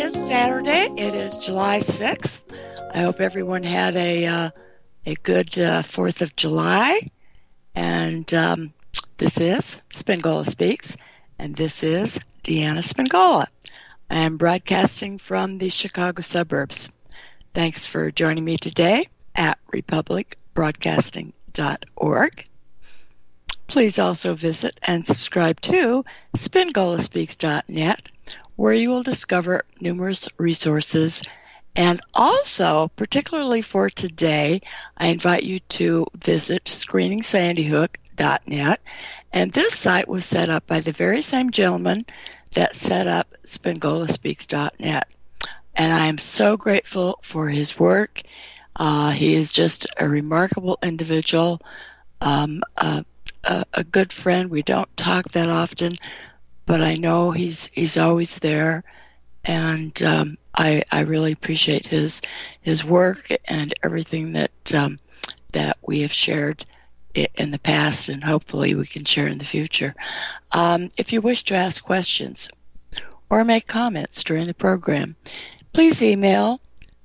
is Saturday. It is July 6th. I hope everyone had a good 4th of July. And this is Spingola Speaks, and this is Deanna Spingola. I am broadcasting from the Chicago suburbs. Thanks for joining me today at republicbroadcasting.org. Please also visit and subscribe to SpingolaSpeaks.net, where you will discover numerous resources. And also, particularly for today, I invite you to visit ScreeningSandyHook.net. And this site was set up by the very same gentleman that set up SpingolaSpeaks.net. And I am so grateful for his work. He is just a remarkable individual, a good friend. We don't talk that often, but I know he's always there, and I really appreciate his work and everything that we have shared in the past, and hopefully we can share in the future. If you wish to ask questions or make comments during the program, please email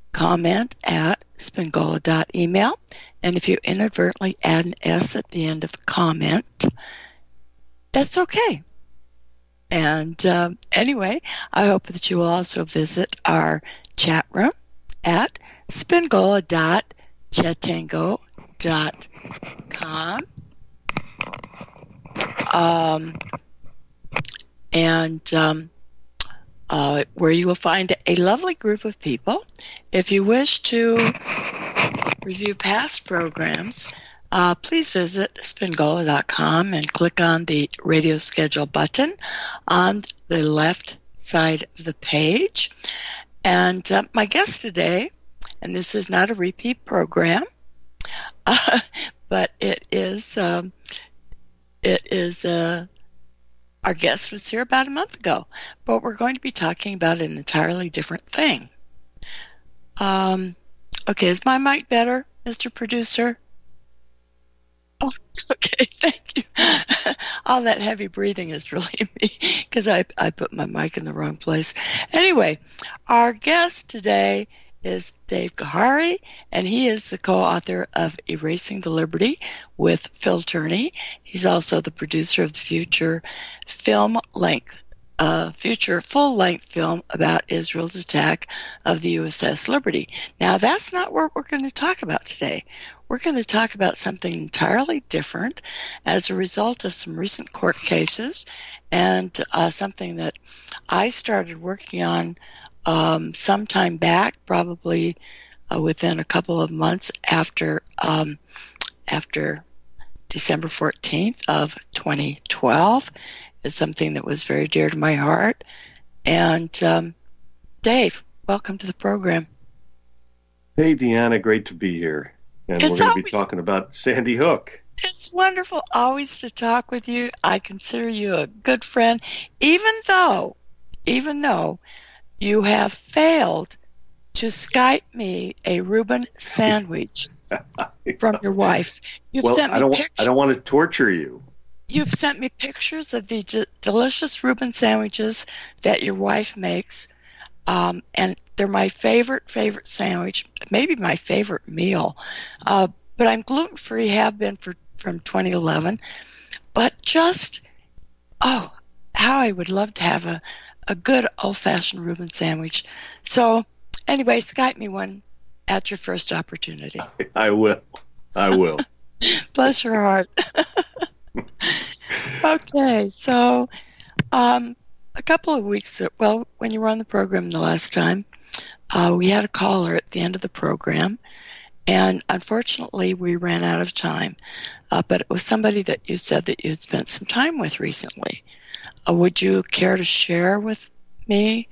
comment@spingola.email. And if you inadvertently add an S at the end of the comment, that's okay. And anyway, I hope that you will also visit our chat room at spingola.chatango.com. Where you will find a lovely group of people. If you wish to review past programs, please visit spingola.com and click on the radio schedule button on the left side of the page. And my guest today, and this is not a repeat program, but it is our guest was here about a month ago, but we're going to be talking about an entirely different thing. Okay, is my mic better, Mr. Producer? Oh, it's okay, thank you. All that heavy breathing is really me, because I put my mic in the wrong place. Anyway, our guest today is Dave Gahary, and he is the co-author of Erasing the Liberty with Phil Turney. He's also the producer of the future full-length film about Israel's attack of the USS Liberty. Now, that's not what we're going to talk about today. We're going to talk about something entirely different as a result of some recent court cases, and something that I started working on sometime back, probably within a couple of months after December 14th of 2012. Is something that was very dear to my heart. And Dave, welcome to the program. Hey, Deanna, great to be here. And we're going to be talking about Sandy Hook. It's wonderful always to talk with you. I consider you a good friend, even though you have failed to Skype me a Reuben sandwich from your wife. Sent me pictures. I don't want to torture you. You've sent me pictures of the delicious Reuben sandwiches that your wife makes, and they're my favorite sandwich, maybe my favorite meal. But I'm gluten-free, have been from 2011. But how I would love to have a good old-fashioned Reuben sandwich. So anyway, Skype me one at your first opportunity. I will. Bless your heart. Okay, so a couple of weeks, when you were on the program the last time, we had a caller at the end of the program, and unfortunately we ran out of time, but it was somebody that you said that you had spent some time with recently. Would you care to share with me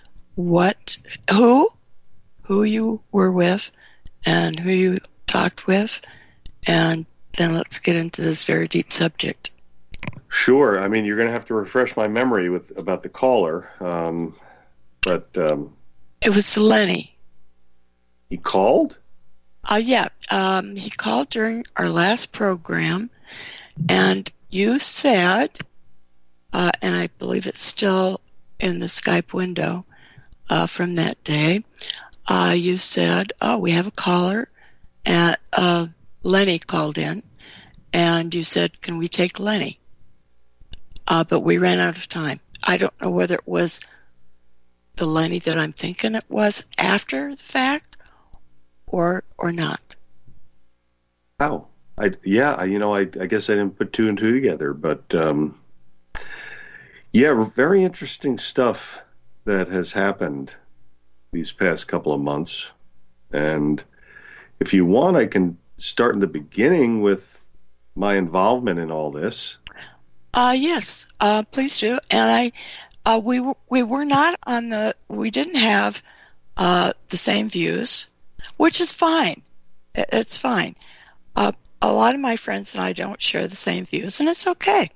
who you were with and who you talked with, and then let's get into this very deep subject. Sure. I mean, you're going to have to refresh my memory about the caller, but it was Lenny. He called? Yeah. He called during our last program, and you said, and I believe it's still in the Skype window, from that day. You said, "Oh, we have a caller," and Lenny called in, and you said, "Can we take Lenny?" But we ran out of time. I don't know whether it was the Lenny that I'm thinking it was after the fact, or not. Oh, I guess I didn't put two and two together, but yeah, very interesting stuff that has happened these past couple of months. And if you want, I can start in the beginning with my involvement in all this. Yes, please do. And we were not on we didn't have the same views, which is fine. It's fine. A lot of my friends and I don't share the same views, and it's okay.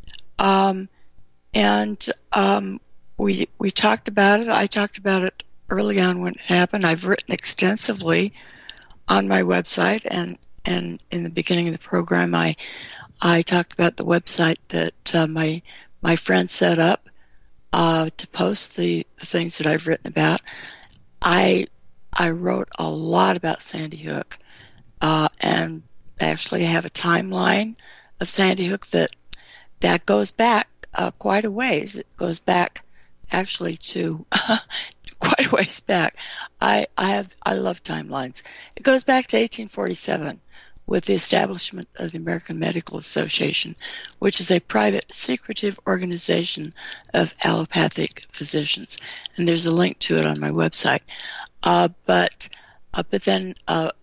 We talked about it. I talked about it early on when it happened. I've written extensively on my website, and in the beginning of the program, I talked about the website that my friend set up to post the things that I've written about. I wrote a lot about Sandy Hook, and actually have a timeline of Sandy Hook that goes back quite a ways. It goes back actually to quite a ways back. I love timelines. It goes back to 1847 with the establishment of the American Medical Association, which is a private, secretive organization of allopathic physicians. And there's a link to it on my website. But then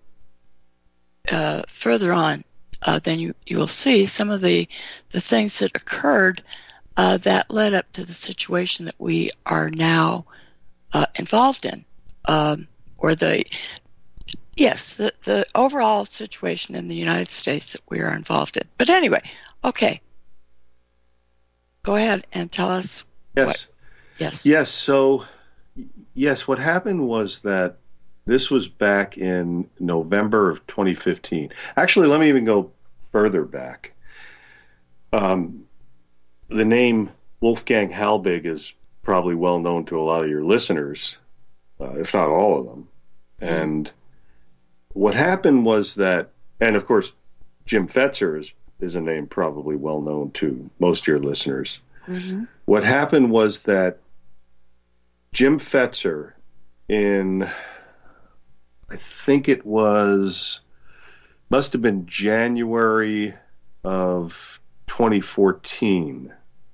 further on, then you will see some of the things that occurred that led up to the situation that we are now involved in, or the overall situation in the United States that we are involved in. But anyway, okay, go ahead and tell us. Yes. Yes. So, yes, what happened was that this was back in November of 2015. Actually, let me even go further back. The name Wolfgang Halbig is probably well known to a lot of your listeners, if not all of them. And what happened was that, and of course, Jim Fetzer is a name probably well known to most of your listeners. Mm-hmm. What happened was that Jim Fetzer, I think it must have been January of 2014,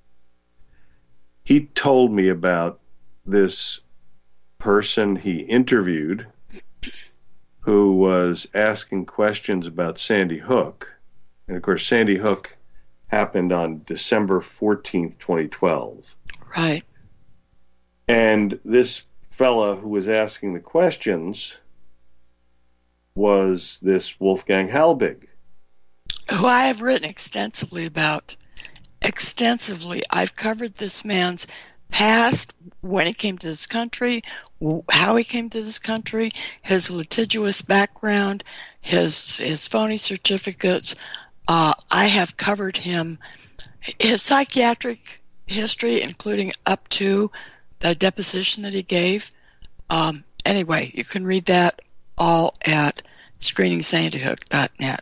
he told me about this person he interviewed who was asking questions about Sandy Hook. And of course, Sandy Hook happened on December 14th, 2012. Right. And this fella who was asking the questions was this Wolfgang Halbig, who I have written extensively about. I've covered this man's past, when he came to this country, how he came to this country, his litigious background, his phony certificates. I have covered his psychiatric history, including up to the deposition that he gave. Anyway, you can read that all at screeningsandyhook.net.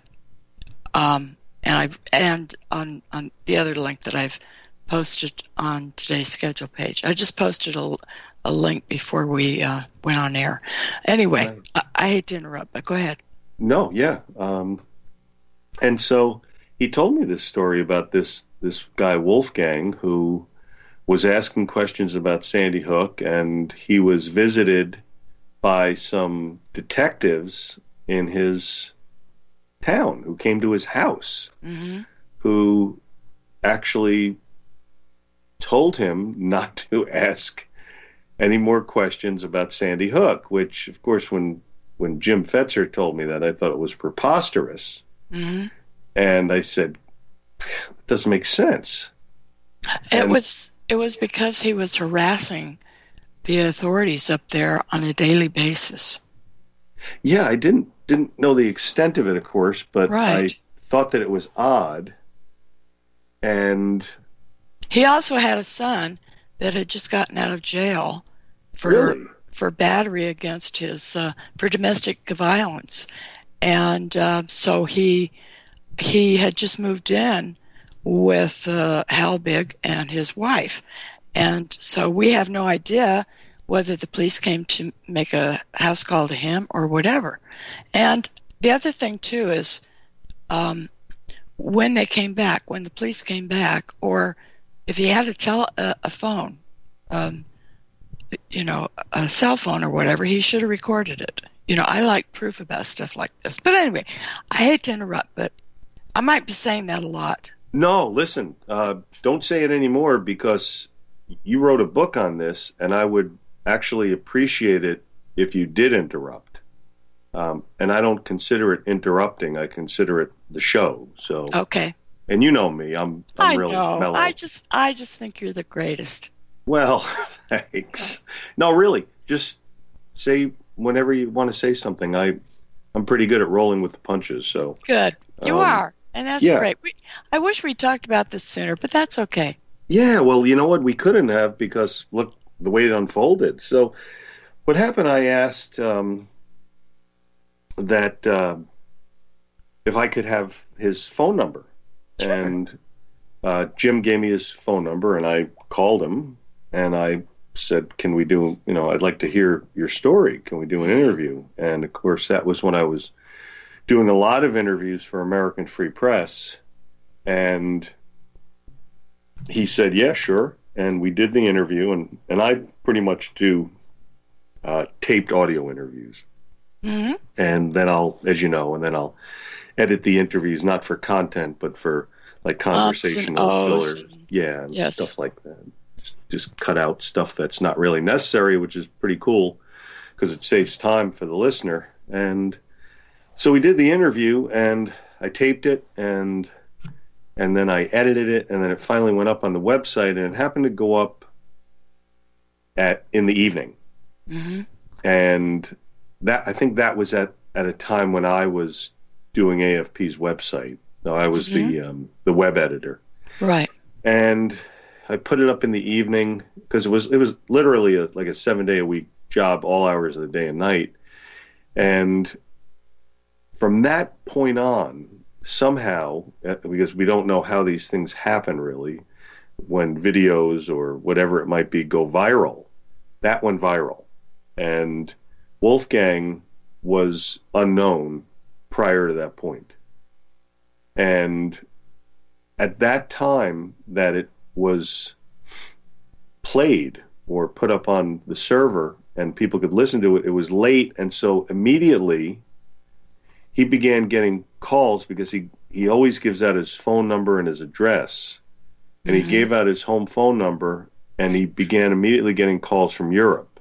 And on the other link that I've posted on today's schedule page. I just posted a link before we went on air. Anyway, right. I hate to interrupt, but go ahead. No, yeah. And so he told me this story about this guy Wolfgang who was asking questions about Sandy Hook, and he was visited by some detectives in his town who came to his house, mm-hmm. who actually told him not to ask any more questions about Sandy Hook, which, of course, when Jim Fetzer told me that, I thought it was preposterous. Mm-hmm. And I said, it doesn't make sense. It was because he was harassing the authorities up there on a daily basis. Yeah, I didn't know the extent of it, of course, but right. I thought that it was odd. And he also had a son that had just gotten out of jail for Really? for battery against his for domestic violence, and so he had just moved in with Halbig and his wife, and so we have no idea whether the police came to make a house call to him or whatever. And the other thing too is when they came back, when the police came back, or if he had a phone, a cell phone or whatever, he should have recorded it. I like proof about stuff like this. But anyway, I hate to interrupt, but I might be saying that a lot. No, listen, don't say it anymore, because you wrote a book on this, and I would actually appreciate it if you did interrupt. And I don't consider it interrupting. I consider it the show. So okay. And you know me, I'm real mellow. I just think you're the greatest. Well, thanks. No, really, just say whenever you want to say something. I'm pretty good at rolling with the punches. So good, you are, and that's great. I wish we talked about this sooner, but that's okay. Yeah, well, you know what? We couldn't have, because look the way it unfolded. So, what happened? I asked that if I could have his phone number, sure. And Jim gave me his phone number, and I called him. And I said, can we do, I'd like to hear your story. Can we do an interview? And, of course, that was when I was doing a lot of interviews for American Free Press. And he said, yeah, sure. And we did the interview. And I pretty much do taped audio interviews. Mm-hmm. And then I'll edit the interviews, not for content, but for, like, conversational filler. Yeah, and yes. Stuff like that. Just cut out stuff that's not really necessary, which is pretty cool because it saves time for the listener. And so we did the interview, and I taped it, and then I edited it, and then it finally went up on the website, and it happened to go up in the evening. Mm-hmm. And I think that was at a time when I was doing AFP's website. No, I was the web editor. Right. And I put it up in the evening because it was literally like a 7-day-a-week job, all hours of the day and night. And from that point on, somehow, because we don't know how these things happen really, when videos or whatever it might be go viral, that went viral. And Wolfgang was unknown prior to that point. And at that time that it was played or put up on the server and people could listen to it, it was late, and so immediately he began getting calls because he always gives out his phone number and his address, and he gave out his home phone number, and he began immediately getting calls from Europe.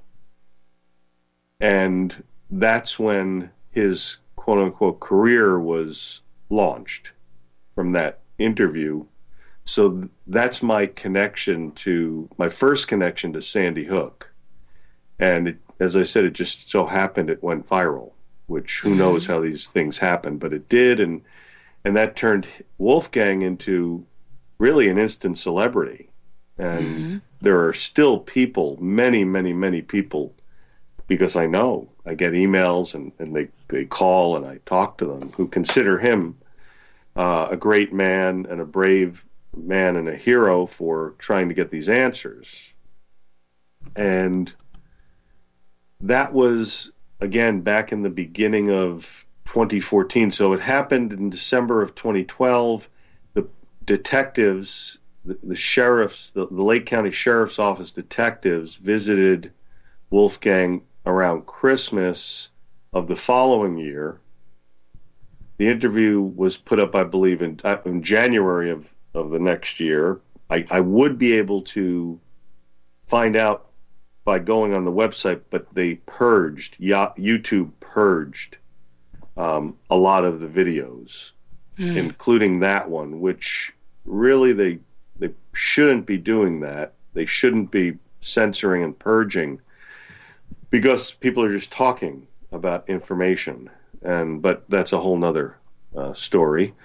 And that's when his quote-unquote career was launched, from that interview. So that's my first connection to Sandy Hook. And as I said, it just so happened it went viral, which who knows how these things happen, but it did. And that turned Wolfgang into really an instant celebrity. And there are still people, many, many, many people, because I get emails and they call and I talk to them, who consider him a great man and a brave man and a hero for trying to get these answers. And that was, again, back in the beginning of 2014. So it happened in December of 2012. The detectives, the sheriffs, the Lake County Sheriff's Office detectives visited Wolfgang around Christmas of the following year. The interview was put up, I believe, in January of the next year. I would be able to find out by going on the website, but they YouTube purged a lot of the videos, including that one, which really they shouldn't be doing that. They shouldn't be censoring and purging, because people are just talking about information. But that's a whole nother story.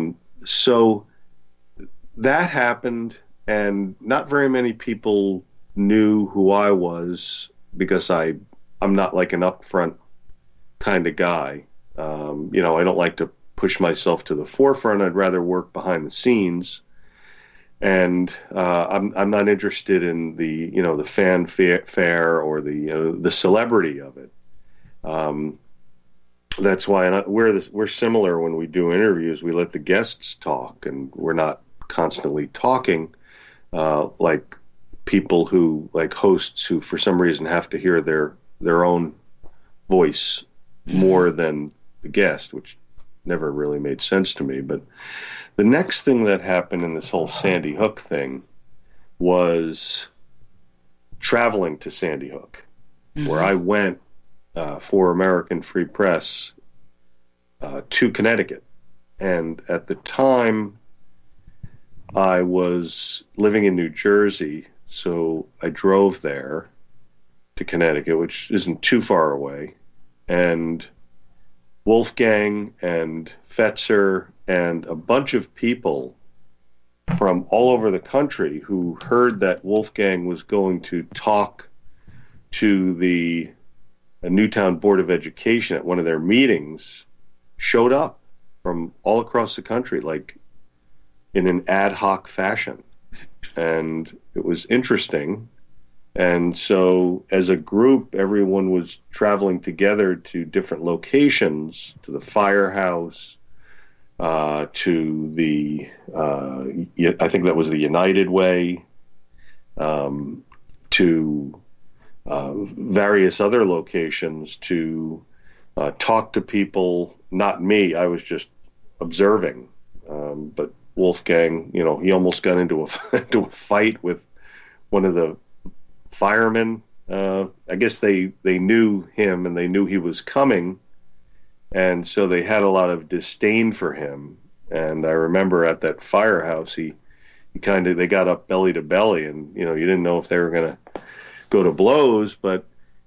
So that happened, and not very many people knew who I was because I'm not like an upfront kind of guy. I don't like to push myself to the forefront. I'd rather work behind the scenes. And I'm not interested in the fanfare or the celebrity of it. That's why we're similar when we do interviews. We let the guests talk, and we're not constantly talking like people who, like hosts who for some reason have to hear their own voice more than the guest, which never really made sense to me. But the next thing that happened in this whole Sandy Hook thing was traveling to Sandy Hook, where I went for American Free Press to Connecticut. And at the time, I was living in New Jersey, so I drove there to Connecticut, which isn't too far away. And Wolfgang and Fetzer and a bunch of people from all over the country who heard that Wolfgang was going to talk to the Newtown Board of Education at one of their meetings showed up from all across the country, like in an ad hoc fashion. And it was interesting. And so as a group, everyone was traveling together to different locations, to the firehouse, to the, I think that was the United Way, to various other locations to talk to people. Not me, I was just observing. But Wolfgang, he almost got into a fight with one of the firemen. I guess they knew him and they knew he was coming, and so they had a lot of disdain for him. And I remember at that firehouse, they got up belly to belly, and you didn't know if they were going to go to blows. But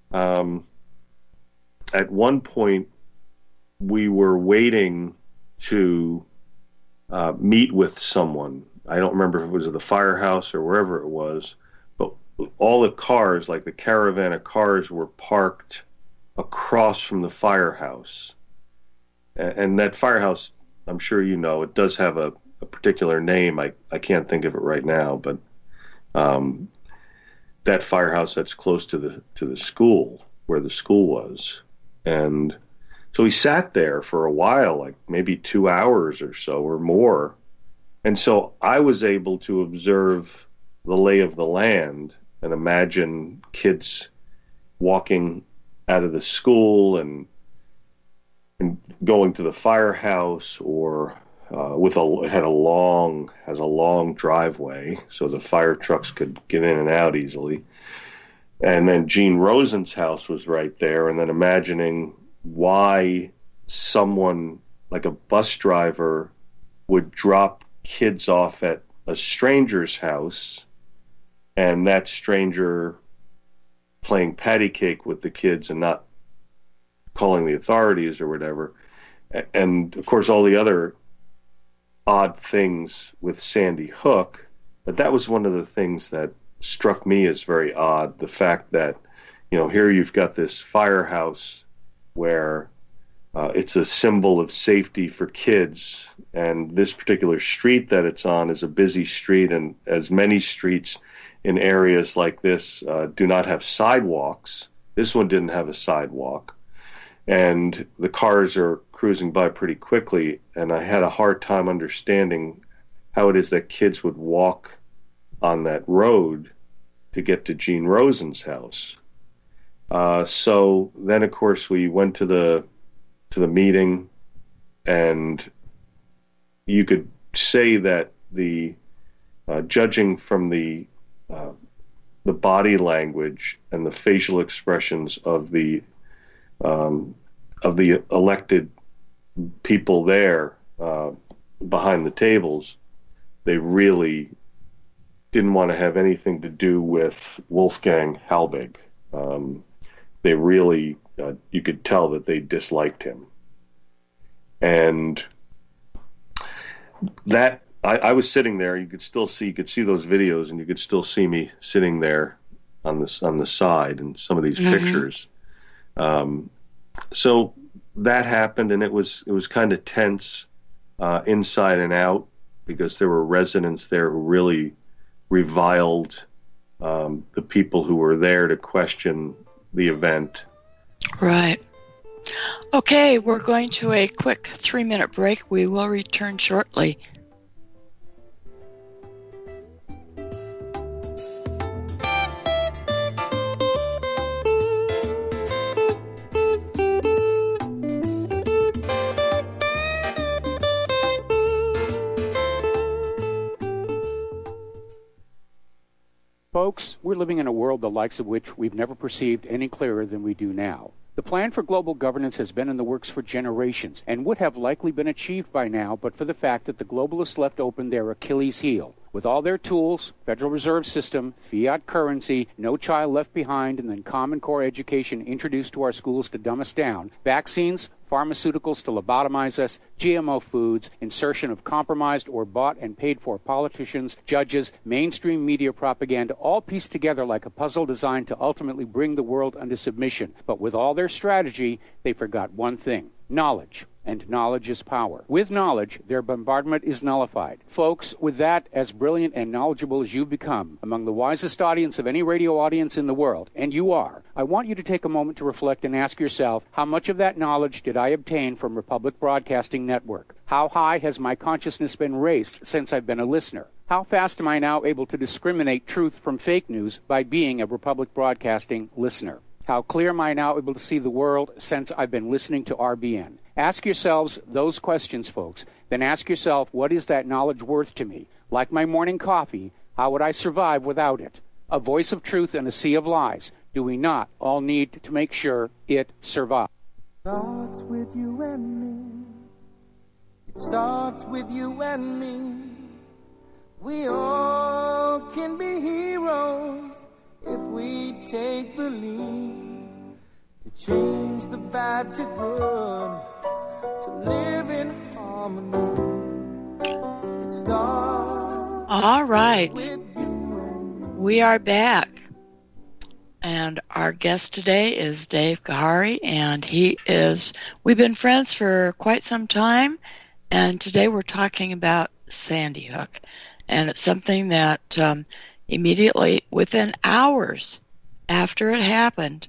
at one point, we were waiting to meet with someone. I don't remember if it was at the firehouse or wherever it was, but all the cars, like the caravan of cars, were parked across from the firehouse. And that firehouse, I'm sure it does have a particular name. I can't think of it right now, but that firehouse that's close to the school, where the school was. And so we sat there for a while, like maybe 2 hours or so or more. And so I was able to observe the lay of the land and imagine kids walking out of the school and going to the firehouse, or it has a long driveway so the fire trucks could get in and out easily. And then Gene Rosen's house was right there, and then imagining why someone like a bus driver would drop kids off at a stranger's house, and that stranger playing patty cake with the kids and not calling the authorities or whatever. And of course all the other odd things with Sandy Hook. But that was one of the things that struck me as very odd, the fact that here you've got this firehouse where it's a symbol of safety for kids, and this particular street that it's on is a busy street, and as many streets in areas like this do not have sidewalks. This one didn't have a sidewalk, and the cars are cruising by pretty quickly, and I had a hard time understanding how it is that kids would walk on that road to get to Gene Rosen's house. So then, of course, we went to the meeting, and you could say that the judging from the body language and the facial expressions of the elected people there behind the tables, they really didn't want to have anything to do with Wolfgang Halbig. They really, you could tell that they disliked him. And that, I was sitting there, you could see those videos, and you could still see me sitting there on the side in some of these pictures. So that happened, and it was kind of tense inside and out, because there were residents there who really reviled the people who were there to question the event. Right. Okay, we're going to a quick 3-minute break. We will return shortly. Folks, we're living in a world the likes of which we've never perceived any clearer than we do now. The plan for global governance has been in the works for generations and would have likely been achieved by now but for the fact that the globalists left open their Achilles heel. With all their tools, Federal Reserve System, fiat currency, no child left behind, and then Common Core education introduced to our schools to dumb us down, vaccines, pharmaceuticals to lobotomize us, GMO foods, insertion of compromised or bought and paid for politicians, judges, mainstream media propaganda, all pieced together like a puzzle designed to ultimately bring the world under submission. But with all their strategy, they forgot one thing: knowledge. And knowledge is power. With knowledge, their bombardment is nullified. Folks, with that, as brilliant and knowledgeable as you've become, among the wisest audience of any radio audience in the world, and you are, I want you to take a moment to reflect and ask yourself, how much of that knowledge did I obtain from Republic Broadcasting Network? How high has my consciousness been raised since I've been a listener? How fast am I now able to discriminate truth from fake news by being a Republic Broadcasting listener? How clear am I now able to see the world since I've been listening to RBN? Ask yourselves those questions, folks. Then ask yourself, what is that knowledge worth to me? Like my morning coffee, how would I survive without it? A voice of truth in a sea of lies. Do we not all need to make sure it survives? It starts with you and me. It starts with you and me. We all can be heroes if we take the lead to change the bad to good, to live in harmony. It starts. All right, we are back, and our guest today is Dave Gahary, and we've been friends for quite some time, and today we're talking about Sandy Hook, and it's something that immediately, within hours after it happened,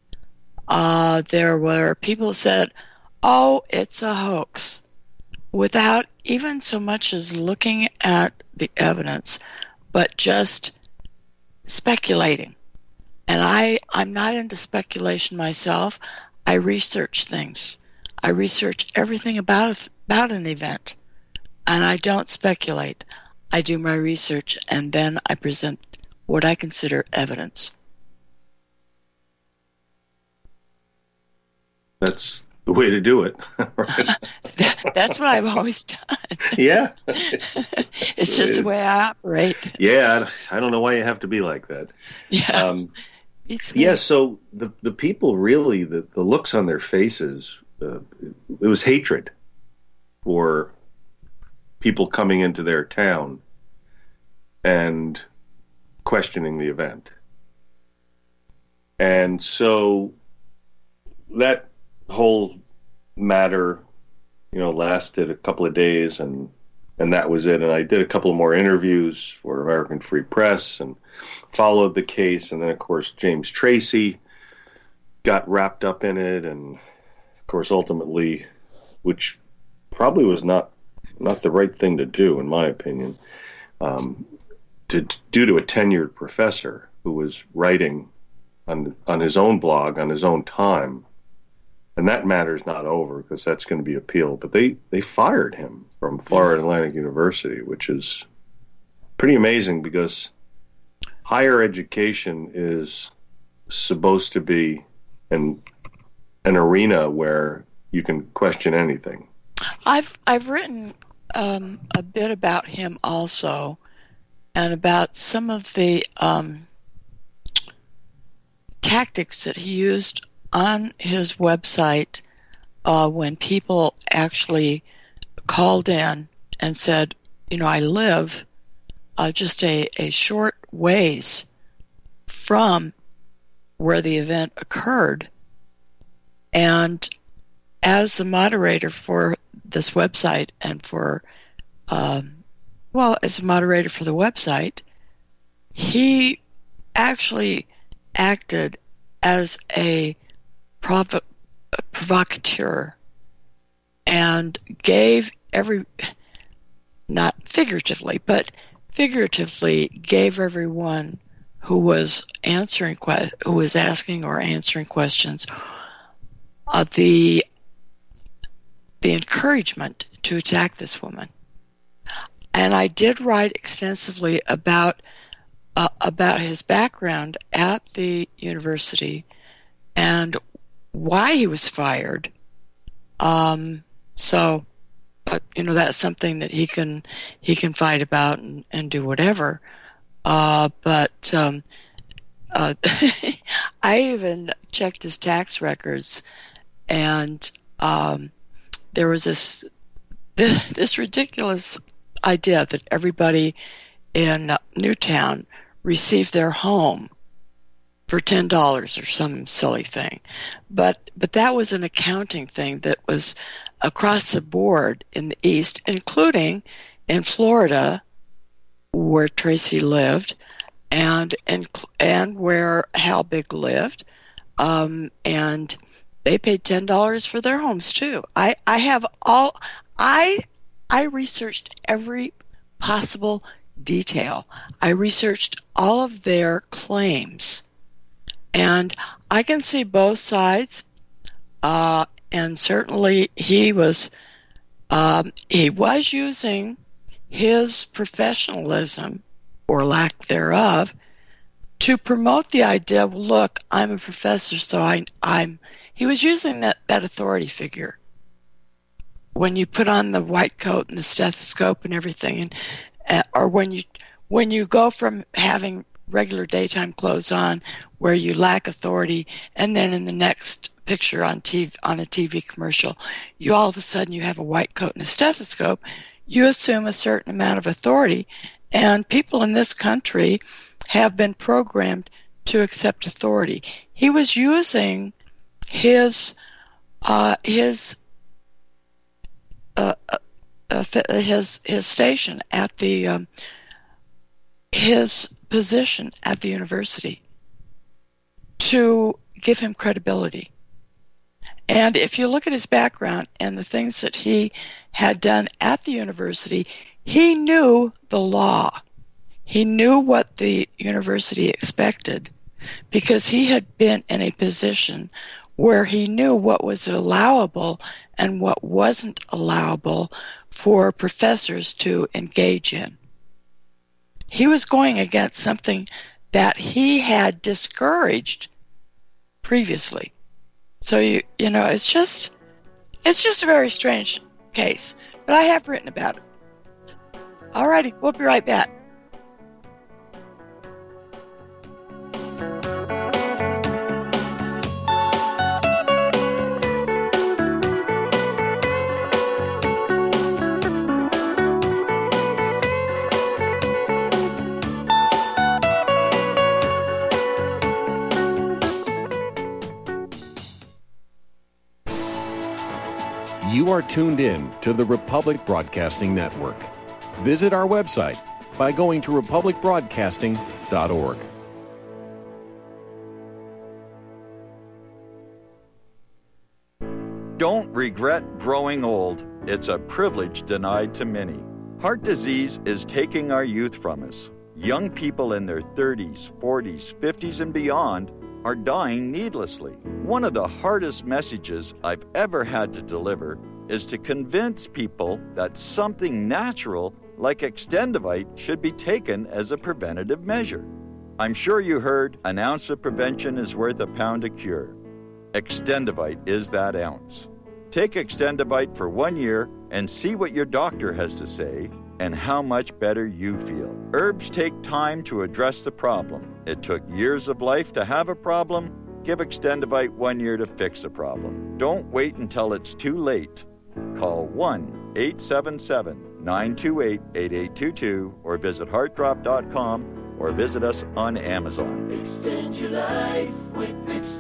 there were people who said, oh, it's a hoax, without even so much as looking at the evidence, but just speculating. And I'm not into speculation myself. I research things. I research everything about an event, and I don't speculate. I do my research, and then I present what I consider evidence. That's the way to do it. Right? That's what I've always done. Yeah. It's just the way I operate. Yeah, I don't know why you have to be like that. Yeah. Yeah, so the people really, the looks on their faces, it was hatred for people coming into their town and questioning the event. And so that whole matter, lasted a couple of days, and that was it. And I did a couple of more interviews for American Free Press and followed the case. And then, of course, James Tracy got wrapped up in it. And, of course, ultimately, which probably was not the right thing to do, in my opinion, to do to a tenured professor who was writing on his own blog, on his own time. And that matter's not over, because that's going to be appealed. But they fired him from Florida Atlantic University, which is pretty amazing, because higher education is supposed to be an arena where you can question anything. I've written a bit about him also, and about some of the tactics that he used on his website when people actually called in and said, I live just a short ways from where the event occurred. And as the moderator for this website and as a moderator for the website, he actually acted as a provocateur and gave not figuratively, but figuratively gave everyone who was asking or answering questions the encouragement to attack this woman. And I did write extensively about his background at the university and why he was fired. But that's something that he can fight about and do whatever. But I even checked his tax records, and there was this ridiculous idea that everybody in Newtown received their home for $10 or some silly thing. But that was an accounting thing that was across the board in the East, including in Florida, where Tracy lived, and where Hal Big lived, and they paid $10 for their homes too. I researched every possible detail. I researched all of their claims, and I can see both sides. And certainly he was using his professionalism or lack thereof to promote the idea. Well, look, I'm a professor, so he was using that authority figure. When you put on the white coat and the stethoscope and everything, or when you go from having regular daytime clothes on, where you lack authority, and then in the next picture on a TV commercial, you all of a sudden you have a white coat and a stethoscope, you assume a certain amount of authority, and people in this country have been programmed to accept authority. He was using his station at the his position at the university to give him credibility. And if you look at his background and the things that he had done at the university, he knew the law. He knew what the university expected because he had been in a position where he knew what was allowable and what wasn't allowable for professors to engage in. He was going against something that he had discouraged previously. So it's just a very strange case, but I have written about it. Alrighty, we'll be right back. You are tuned in to the Republic Broadcasting Network. Visit our website by going to republicbroadcasting.org. Don't regret growing old. It's a privilege denied to many. Heart disease is taking our youth from us. Young people in their 30s, 40s, 50s, and beyond are dying needlessly. One of the hardest messages I've ever had to deliver is to convince people that something natural like Extendivite should be taken as a preventative measure. I'm sure you heard, an ounce of prevention is worth a pound of cure. Extendivite is that ounce. Take Extendivite for 1 year and see what your doctor has to say and how much better you feel. Herbs take time to address the problem. It took years of life to have a problem. Give Extendivite 1 year to fix a problem. Don't wait until it's too late. Call 1-877-928-8822 or visit heartdrop.com or visit us on Amazon. Extend your life with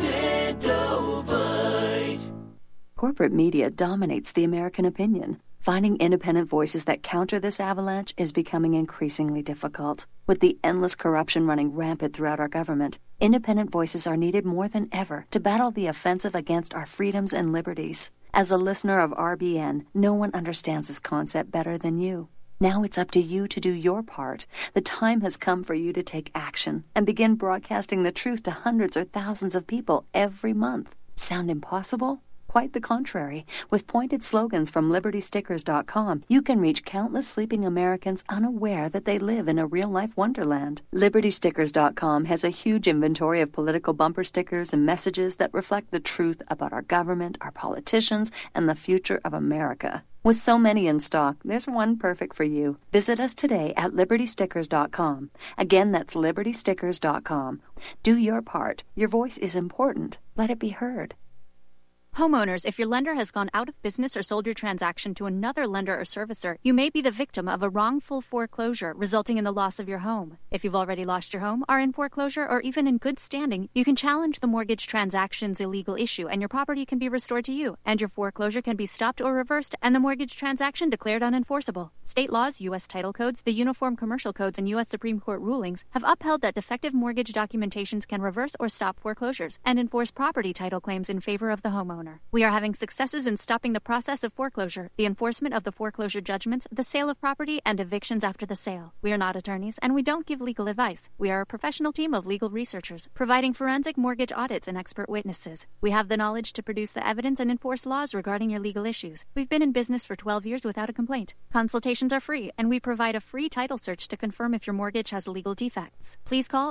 Extendovite. Corporate media dominates the American opinion. Finding independent voices that counter this avalanche is becoming increasingly difficult. With the endless corruption running rampant throughout our government, independent voices are needed more than ever to battle the offensive against our freedoms and liberties. As a listener of RBN, no one understands this concept better than you. Now it's up to you to do your part. The time has come for you to take action and begin broadcasting the truth to hundreds or thousands of people every month. Sound impossible? Quite the contrary. With pointed slogans from LibertyStickers.com, you can reach countless sleeping Americans unaware that they live in a real-life wonderland. LibertyStickers.com has a huge inventory of political bumper stickers and messages that reflect the truth about our government, our politicians, and the future of America. With so many in stock, there's one perfect for you. Visit us today at LibertyStickers.com. Again, that's LibertyStickers.com. Do your part. Your voice is important. Let it be heard. Homeowners, if your lender has gone out of business or sold your transaction to another lender or servicer, you may be the victim of a wrongful foreclosure resulting in the loss of your home. If you've already lost your home, are in foreclosure, or even in good standing, you can challenge the mortgage transaction's illegal issue and your property can be restored to you, and your foreclosure can be stopped or reversed and the mortgage transaction declared unenforceable. State laws, U.S. title codes, the Uniform Commercial Codes, and U.S. Supreme Court rulings have upheld that defective mortgage documentations can reverse or stop foreclosures and enforce property title claims in favor of the homeowner. We are having successes in stopping the process of foreclosure, the enforcement of the foreclosure judgments, the sale of property, and evictions after the sale. We are not attorneys, and we don't give legal advice. We are a professional team of legal researchers, providing forensic mortgage audits and expert witnesses. We have the knowledge to produce the evidence and enforce laws regarding your legal issues. We've been in business for 12 years without a complaint. Consultations are free, and we provide a free title search to confirm if your mortgage has legal defects. Please call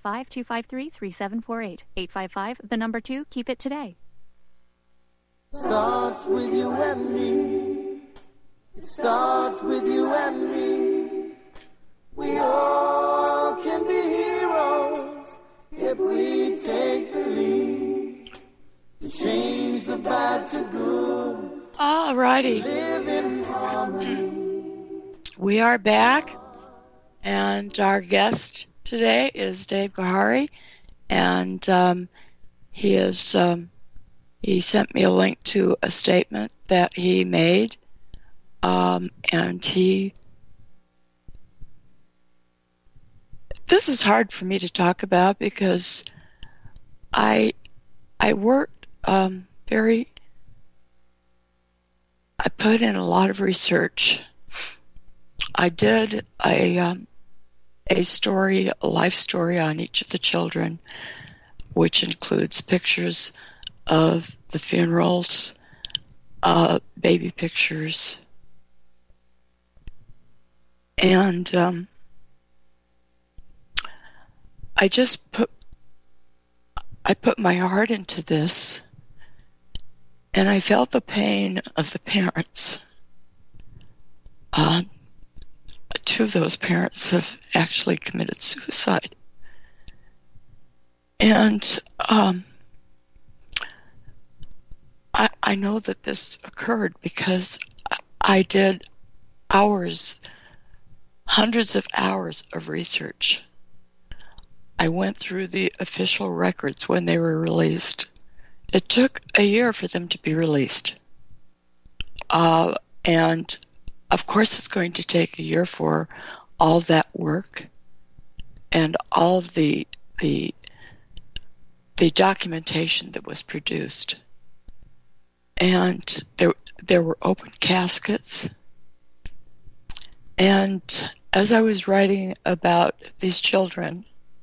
855-253-3748. 855, 2, keep it today. Starts with you and me. It starts with you and me. We all can be heroes if we take the lead to change the bad to good. All righty. Live in harmony. We are back, and our guest today is Dave Gahary, and he is... He sent me a link to a statement that he made, and this is hard for me to talk about because I worked I put in a lot of research. I did a life story on each of the children, which includes pictures of the funerals, baby pictures, and I put my heart into this, and I felt the pain of the parents. Two of those parents have actually committed suicide, and I know that this occurred because I did hundreds of hours of research. I went through the official records when they were released. It took a year for them to be released. And of course it's going to take a year for all that work and all of the documentation that was produced. And there were open caskets. And as I was writing about these children,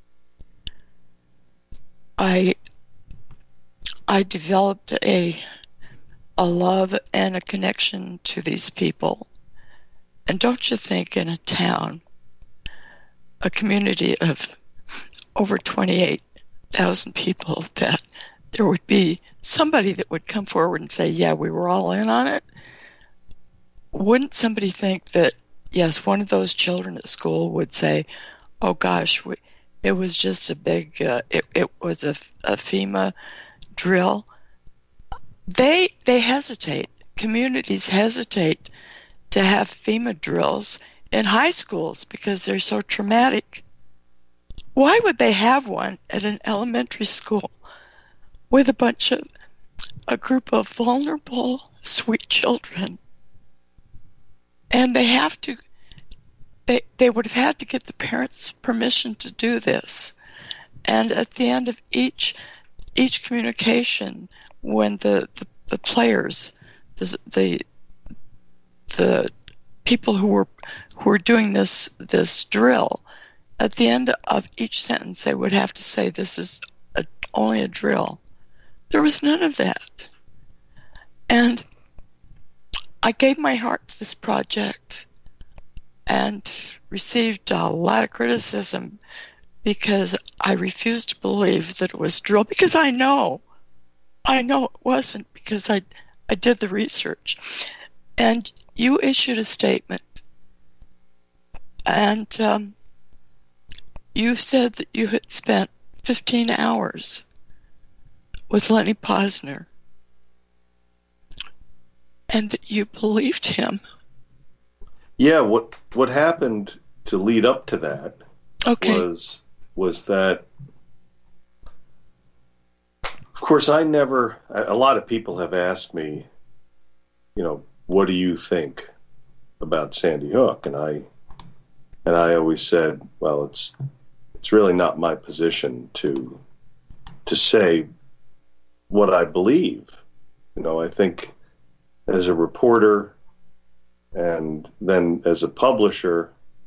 I developed a love and a connection to these people. And don't you think in a town, a community of over 28,000 people, that there would be somebody that would come forward and say, yeah, we were all in on it? Wouldn't somebody think that, yes, one of those children at school would say, oh gosh, it was just a big, it was a FEMA drill? They hesitate. Communities hesitate to have FEMA drills in high schools because they're so traumatic. Why would they have one at an elementary school with a group of vulnerable, sweet children? And they would have had to get the parents' permission to do this. And at the end of each communication, when the players, the people who were doing this drill, at the end of each sentence, they would have to say, "This is only a drill." There was none of that. And I gave my heart to this project and received a lot of criticism because I refused to believe that it was a drill, because I know it wasn't, because I did the research. And you issued a statement, and you said that you had spent 15 hours with Lenny Posner and that you believed him. Yeah, what happened to lead up to that was that, of course, a lot of people have asked me, what do you think about Sandy Hook? And I always said, well, it's really not my position to say what I believe. I think as a reporter and then as a publisher,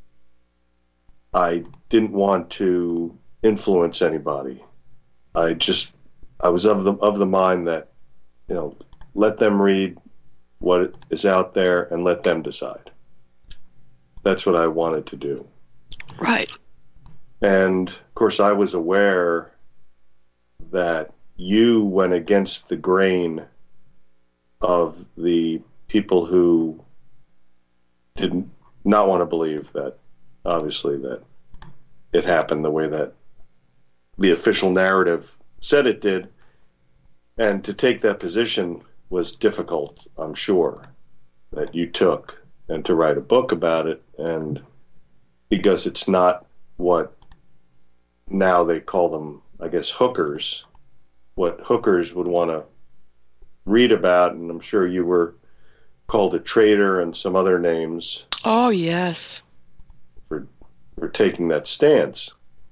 I didn't want to influence anybody. I was of the mind that, let them read what is out there and let them decide. That's what I wanted to do. Right. And of course, I was aware that you went against the grain of the people who did not want to believe that, obviously, that it happened the way that the official narrative said it did. And to take that position was difficult, I'm sure, that you took, and to write a book about it, and because it's not what now they call them, I guess, hookers, what hookers would want to read about, and I'm sure you were called a traitor and some other names. Oh, yes. For taking that stance.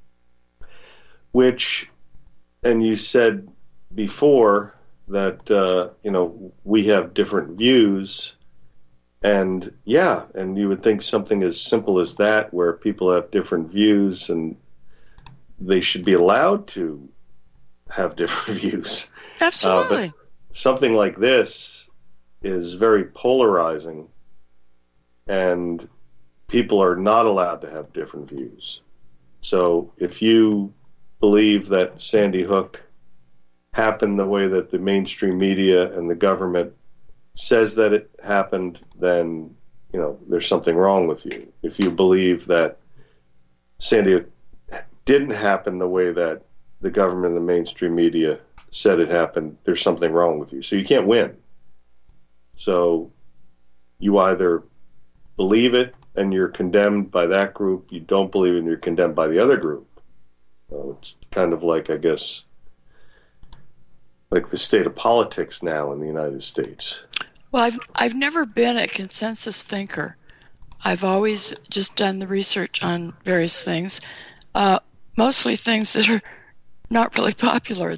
Which, and you said before that, we have different views, and you would think something as simple as that, where people have different views and they should be allowed to have different views. Absolutely. But something like this is very polarizing, and people are not allowed to have different views. So if you believe that Sandy Hook happened the way that the mainstream media and the government says that it happened, then, there's something wrong with you. If you believe that Sandy Hook didn't happen the way that the government and the mainstream media said it happened, there's something wrong with you. So you can't win. So you either believe it and you're condemned by that group, you don't believe it and you're condemned by the other group. So it's kind of like, I guess, like the state of politics now in the United States. Well, I've never been a consensus thinker. I've always just done the research on various things, mostly things that are not really popular.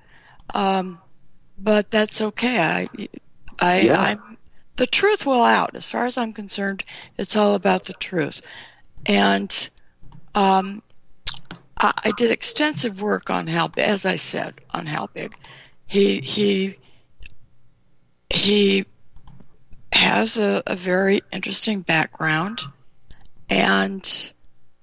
But that's okay. The truth will out. As far as I'm concerned, it's all about the truth. And I did extensive work on Hal, as I said, on Halbig. He has a very interesting background, and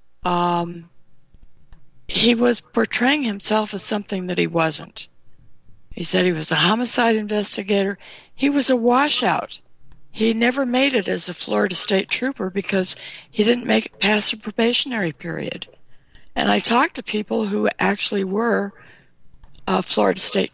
he was portraying himself as something that he wasn't. He said he was a homicide investigator. He was a washout. He never made it as a Florida State Trooper because he didn't make it past the probationary period. And I talked to people who actually were in Florida State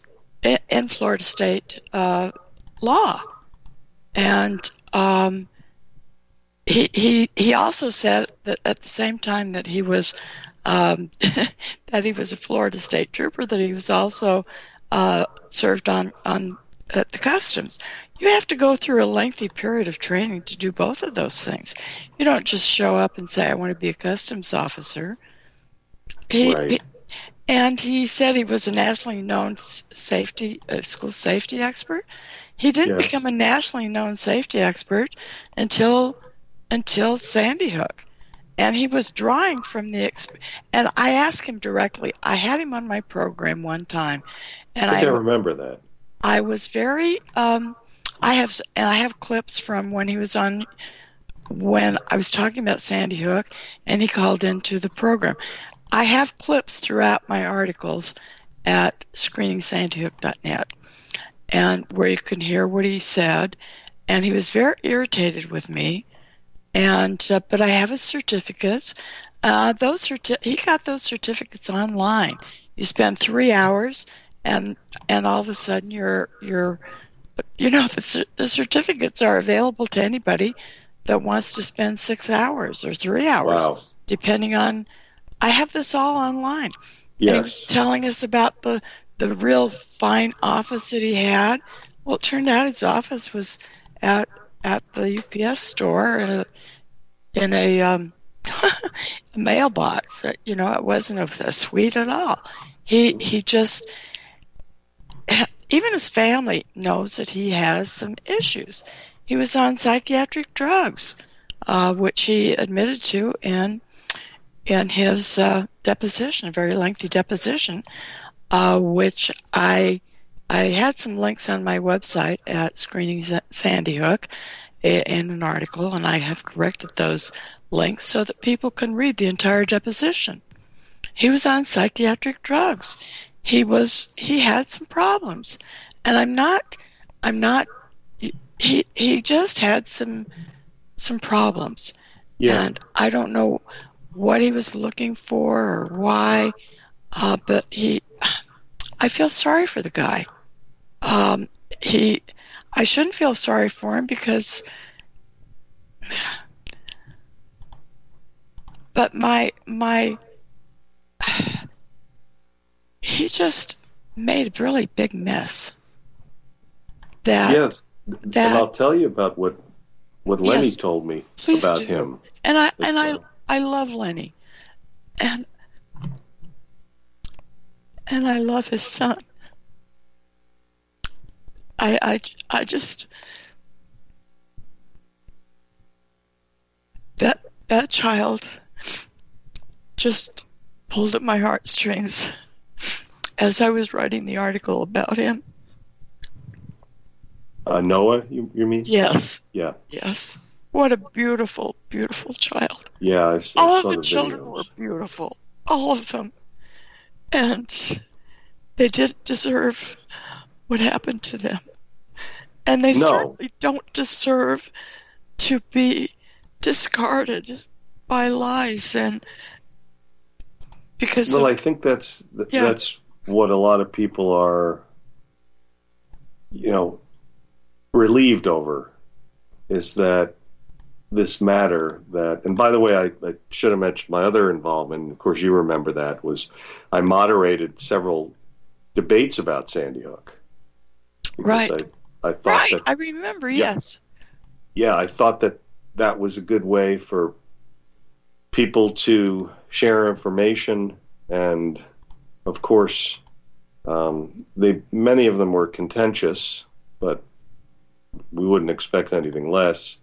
law. And he also said that at the same time that he was that he was a Florida State Trooper, that he was also served on at the customs. You have to go through a lengthy period of training to do both of those things. You don't just show up and say, I want to be a customs officer. And he said he was a nationally known school safety expert. He didn't become a nationally known safety expert until Sandy Hook. And he was drawing from and I asked him directly. I had him on my program one time. And I remember that. I was very, I have clips from when I was talking about Sandy Hook and he called into the program. I have clips throughout my articles at screeningsandyhook.net, and where you can hear what he said. And he was very irritated with me. And but I have his certificates. He got those certificates online. You spend 3 hours, and all of a sudden the certificates are available to anybody that wants to spend 6 hours or 3 hours, depending on. I have this all online. Yes. And he was telling us about the real fine office that he had. Well, it turned out his office was at the UPS store in a mailbox. It wasn't a suite at all. He just, even his family knows that he has some issues. He was on psychiatric drugs, which he admitted to in his deposition, a very lengthy deposition, which I had some links on my website at Screening Sandy Hook in an article, and I have corrected those links so that people can read the entire deposition. He was on psychiatric drugs. He had some problems, and I'm not. He just had some problems, and I don't know what he was looking for or why, but I feel sorry for the guy. I shouldn't feel sorry for him but he just made a really big mess. And I'll tell you about what Lenny told me about him. And I love Lenny, and I love his son. I just that child just pulled at my heartstrings as I was writing the article about him. Noah, you mean? Yes. Yeah. Yes. What a beautiful, beautiful child. Yeah, I saw all of the the children videos. were beautiful. All of them. And they didn't deserve what happened to them. And they certainly don't deserve to be discarded by lies. And because I think that's what a lot of people are, relieved over, is that this matter and by the way, I should have mentioned my other involvement, of course you remember that, was I moderated several debates about Sandy Hook. Right. I thought that, I remember, yes. Yeah, I thought that was a good way for people to share information, and of course, many of them were contentious, but we wouldn't expect anything less.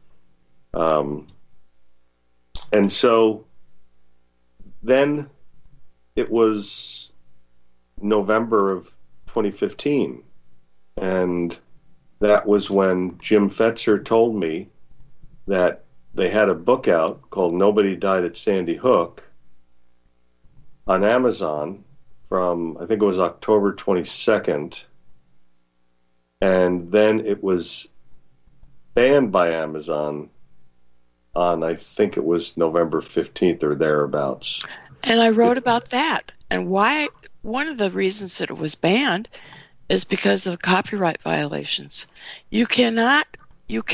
And so then it was November of 2015, and that was when Jim Fetzer told me that they had a book out called Nobody Died at Sandy Hook on Amazon from, I think it was October 22nd, and then it was banned by Amazon on, I think it was November 15th or thereabouts. And I wrote about that. And why, one of the reasons that it was banned is because of the copyright violations. You cannot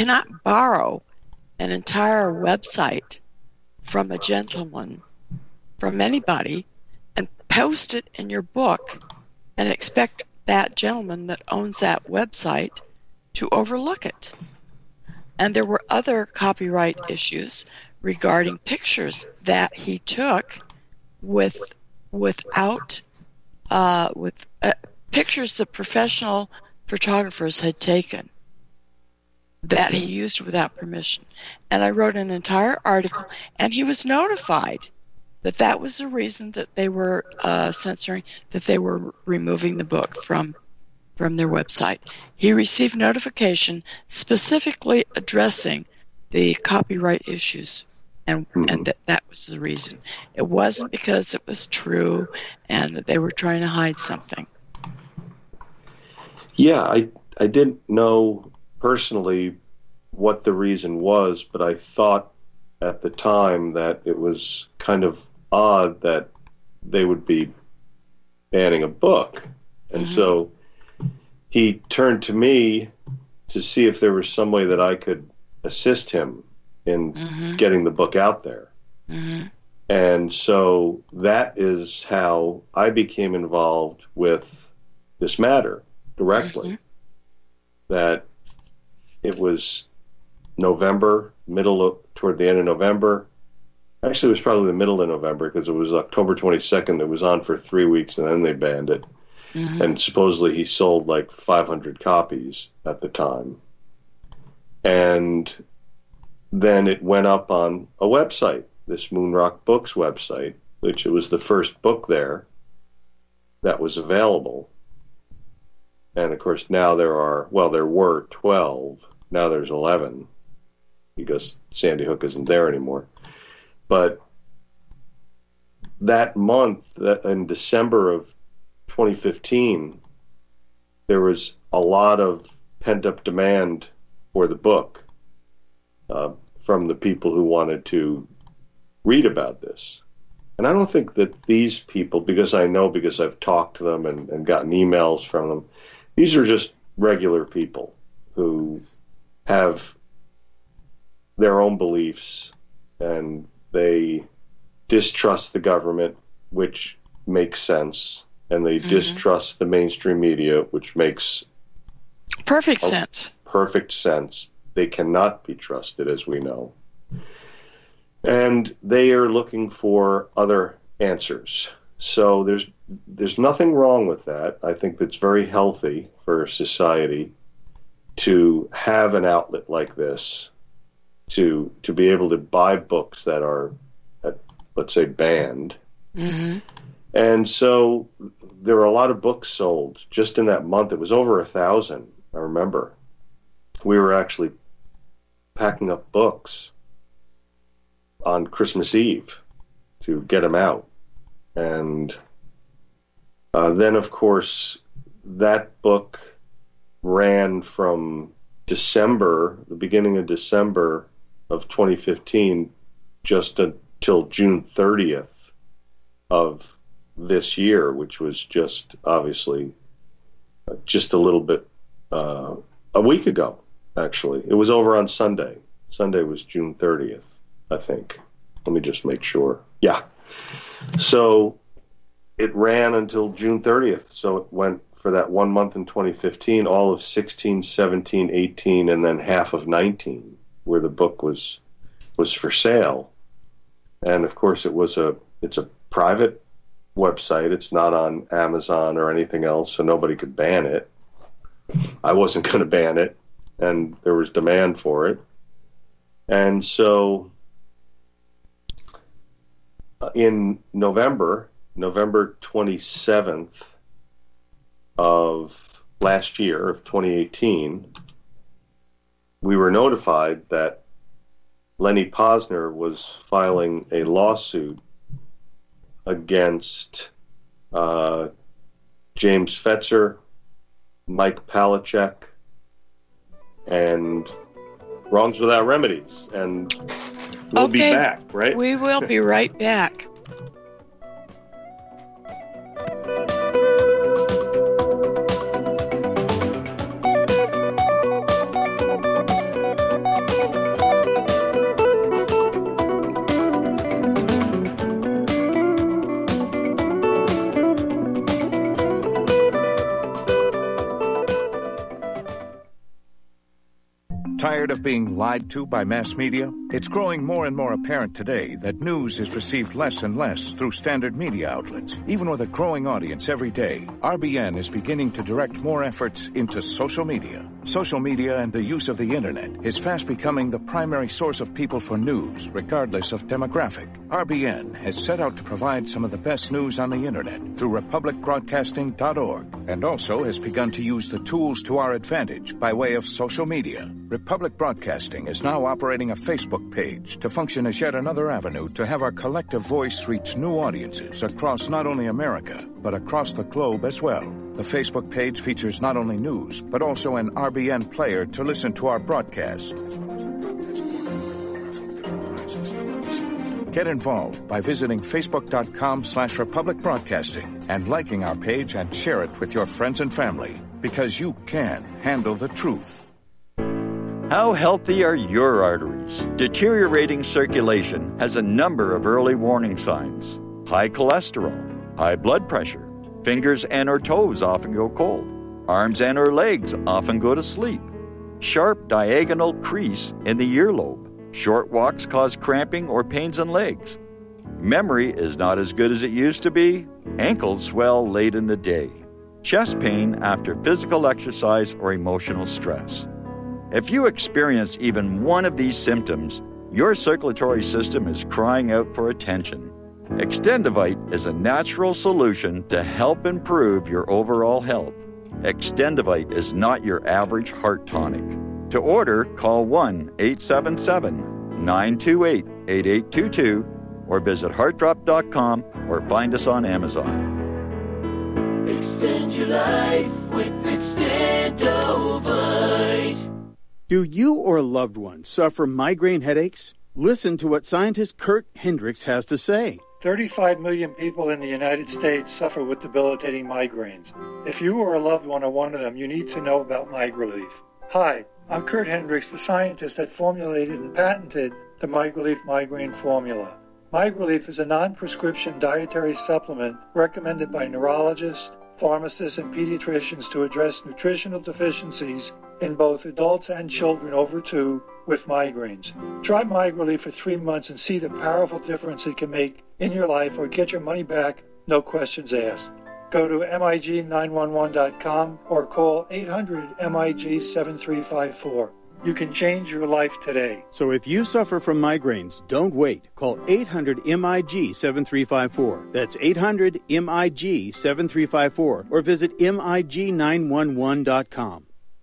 borrow an entire website from a gentleman from anybody and post it in your book and expect that gentleman that owns that website to overlook it. And there were other copyright issues regarding pictures that he took with pictures that professional photographers had taken that he used without permission. And I wrote an entire article, and he was notified that was the reason that they were censoring, that they were removing the book from their website. He received notification specifically addressing the copyright issues, and that was the reason. It wasn't because it was true and that they were trying to hide something. Yeah, I didn't know personally what the reason was, but I thought at the time that it was kind of odd that they would be banning a book. And so he turned to me to see if there was some way that I could assist him in getting the book out there. And so that is how I became involved with this matter directly. That it was November, toward the end of November. Actually, it was probably the middle of November, because it was October 22nd. It was on for 3 weeks, and then they banned it. And supposedly he sold like 500 copies at the time. And then it went up on a website, this Moonrock Books website, which it was the first book there that was available. And of course now there were 12. Now there's 11, because Sandy Hook isn't there anymore. But that month, in December of 2015, there was a lot of pent-up demand for the book from the people who wanted to read about this. And I don't think that these people, because I've talked to them and gotten emails from them, these are just regular people who have their own beliefs, and they distrust the government, which makes sense, and they distrust the mainstream media, which makes perfect sense. Perfect sense. They cannot be trusted, as we know. And they are looking for other answers. So there's nothing wrong with that. I think that's very healthy for society to have an outlet like this, to be able to buy books that are, let's say, banned. And so there were a lot of books sold just in that month. It was over 1,000, I remember. We were actually packing up books on Christmas Eve to get them out. And then, of course, that book ran from the beginning of December of 2015, just until June 30th of this year, which was just obviously just a little bit, a week ago, actually. It was over on Sunday. Sunday was June 30th, I think. Let me just make sure. Yeah. So it ran until June 30th. So it went for that 1 month in 2015, all of 16, 17, 18, and then half of 19, where the book was for sale. And of course it's a private website. It's not on Amazon or anything else, so nobody could ban it. I wasn't going to ban it, and there was demand for it. And so in November 27th of last year, of 2018, we were notified that Lenny Posner was filing a lawsuit against James Fetzer, Mike Palachuk, and Wrongs Without Remedies. And we'll be back, right? We will be right back. Tired of being lied to by mass media? It's growing more and more apparent today that news is received less and less through standard media outlets. Even with a growing audience every day, RBN is beginning to direct more efforts into social media. Social media and the use of the internet is fast becoming the primary source of people for news, regardless of demographic. RBN has set out to provide some of the best news on the internet through republicbroadcasting.org, and also has begun to use the tools to our advantage by way of social media. Republic Broadcasting is now operating a Facebook page to function as yet another avenue to have our collective voice reach new audiences across not only America, but across the globe as well. The Facebook page features not only news, but also an RBN player to listen to our broadcast. Get involved by visiting facebook.com/Republic Broadcasting and liking our page and share it with your friends and family, because you can handle the truth. How healthy are your arteries? Deteriorating circulation has a number of early warning signs. High cholesterol, high blood pressure, fingers and or toes often go cold, arms and or legs often go to sleep, sharp diagonal crease in the earlobe, short walks cause cramping or pains in legs, memory is not as good as it used to be, ankles swell late in the day, chest pain after physical exercise or emotional stress. If you experience even one of these symptoms, your circulatory system is crying out for attention. Extendivite is a natural solution to help improve your overall health. Extendivite is not your average heart tonic. To order, call 1-877-928-8822 or visit heartdrop.com or find us on Amazon. Extend your life with Extendovite. Do you or a loved one suffer migraine headaches? Listen to what scientist Kurt Hendricks has to say. 35 million people in the United States suffer with debilitating migraines. If you or a loved one are one of them, you need to know about MigraLief. Hi, I'm Kurt Hendricks, the scientist that formulated and patented the MigraLief migraine formula. MigraLief is a non-prescription dietary supplement recommended by neurologists, pharmacists, and pediatricians to address nutritional deficiencies in both adults and children over 2 with migraines. Try MigraLief for 3 months and see the powerful difference it can make in your life, or get your money back, no questions asked. Go to MIG911.com or call 800-MIG-7354. You can change your life today. So if you suffer from migraines, don't wait. Call 800-MIG-7354. That's 800-MIG-7354. Or visit MIG911.com.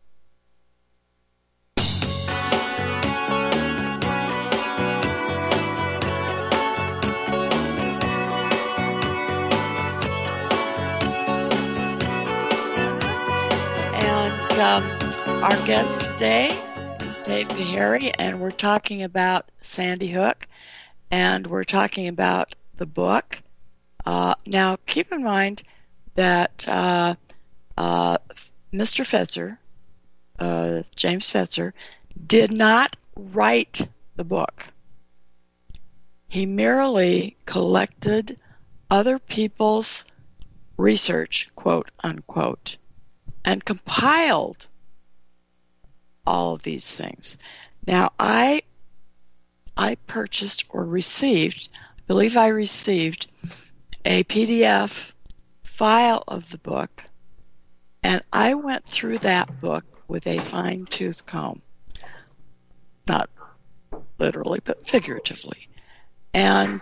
Our guest today is Dave Beharry, and we're talking about Sandy Hook, and we're talking about the book. Now, keep in mind that Mr. Fetzer, James Fetzer, did not write the book. He merely collected other people's research, quote unquote, and compiled all of these things. Now, I purchased or received, I believe I received a PDF file of the book, and I went through that book with a fine-tooth comb. Not literally, but figuratively. And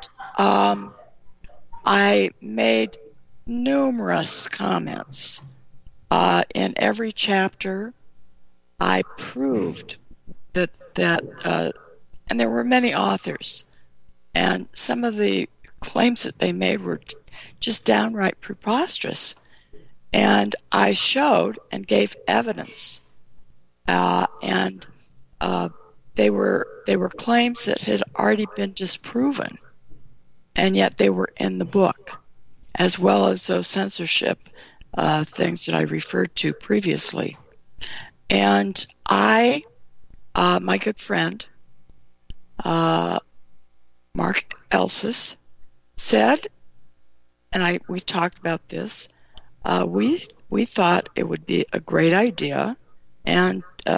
I made numerous comments. In every chapter, I proved that and there were many authors, and some of the claims that they made were just downright preposterous. And I showed and gave evidence, and they were claims that had already been disproven, and yet they were in the book, as well as those censorship things that I referred to previously. And my good friend, Mark Elsis, said, and we talked about this, we thought it would be a great idea and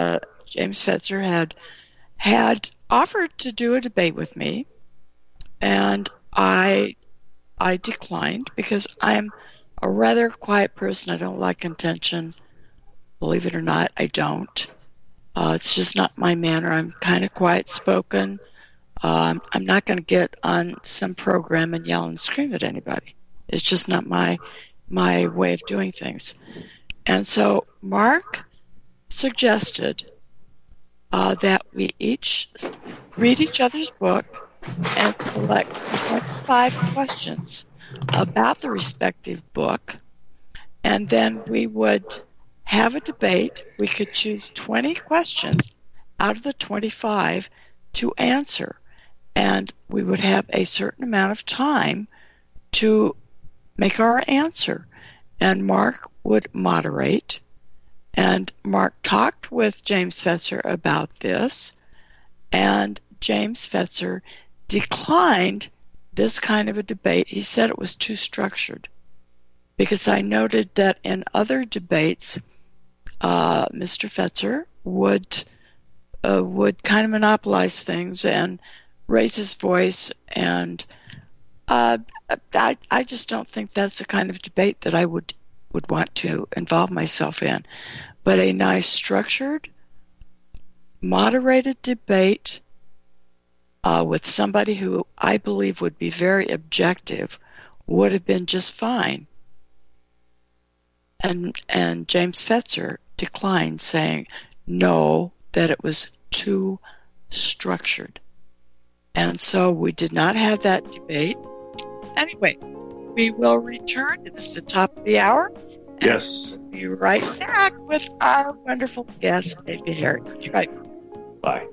James Fetzer had offered to do a debate with me, and I declined because I'm a rather quiet person. I don't like contention. Believe it or not, I don't. It's just not my manner. I'm kind of quiet-spoken. I'm not going to get on some program and yell and scream at anybody. It's just not my way of doing things. And so Mark suggested that we each read each other's book and select 25 questions about the respective book, and then we would have a debate. We could choose 20 questions out of the 25 to answer, and we would have a certain amount of time to make our answer. And Mark would moderate, and Mark talked with James Fetzer about this, and James Fetzer declined this kind of a debate. He said it was too structured, because I noted that in other debates, Mr. Fetzer would kind of monopolize things and raise his voice, and I just don't think that's the kind of debate that I would want to involve myself in. But a nice structured, moderated debate with somebody who I believe would be very objective would have been just fine. And James Fetzer declined, saying no, that it was too structured. And so we did not have that debate. Anyway, we will return. It is the top of the hour. Yes. We'll be right back with our wonderful guest, David Heritage. Right. Bye.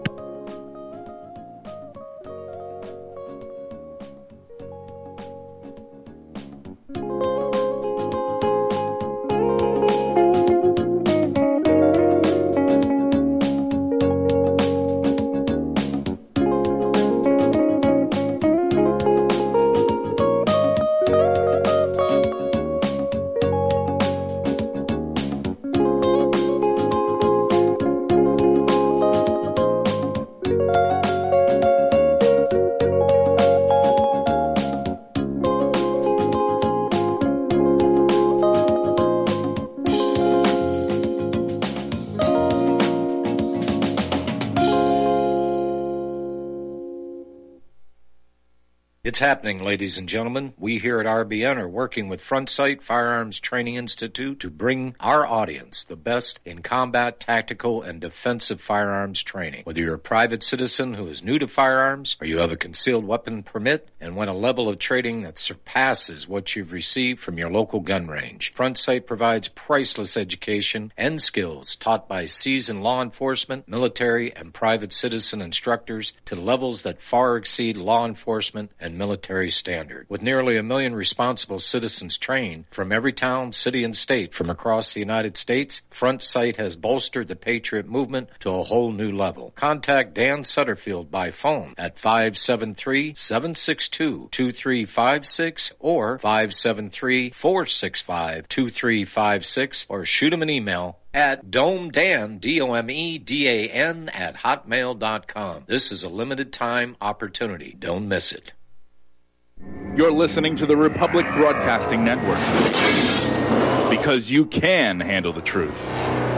It's happening, ladies and gentlemen. We here at RBN are working with Front Sight Firearms Training Institute to bring our audience the best in combat, tactical, and defensive firearms training. Whether you're a private citizen who is new to firearms, or you have a concealed weapon permit and want a level of training that surpasses what you've received from your local gun range, Front Sight provides priceless education and skills taught by seasoned law enforcement, military, and private citizen instructors to levels that far exceed law enforcement and military standard. With nearly 1 million responsible citizens trained from every town, city, and state from across the United States, Front Sight has bolstered the Patriot movement to a whole new level. Contact Dan Sutterfield by phone at 573-762-2356 or 573-465-2356, or shoot him an email at domedan, DOMEDAN, at hotmail.com. This is a limited time opportunity. Don't miss it. You're listening to the Republic Broadcasting Network, because you can handle the truth.